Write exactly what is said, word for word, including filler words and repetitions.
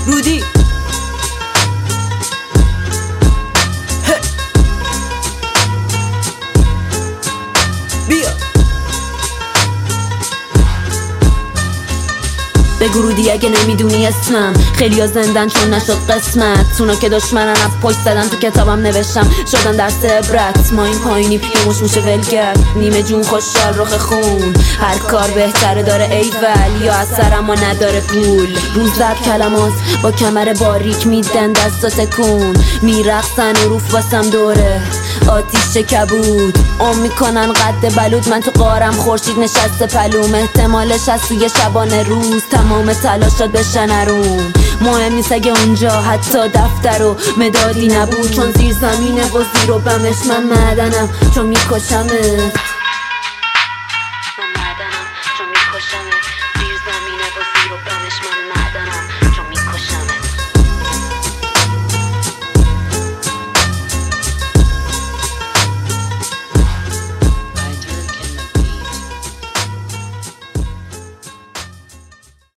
رودی بیا بگو رودی اگه نمیدونی اسمم، خیلی ها زندن چون نشد قسمت. اونا که دشمنن از پشت زدن تو کتابم نوشتم شدن درس عبرت. ما این پایینیم یه مش موشه ولگرد، نیمه جون خوشحال رخ خون. هر کار بهتره داره ایول یا اثر اما نداره پول. روز زد کلمات با کمر باریک میدن دستا تکون، میرقصن حروف واسم دوره آتیش کبود. ام میکنن قد بلود، من تو قارم خورشید نشسته پلوم. احتمالش از توی شبانه روز تمام تلاشات بشه نرون. مهم نیست اگه اونجا حتی دفتر و مدادی نبود، چون زیر زمینه و زیر و بمش من معدنم چون میکشمت.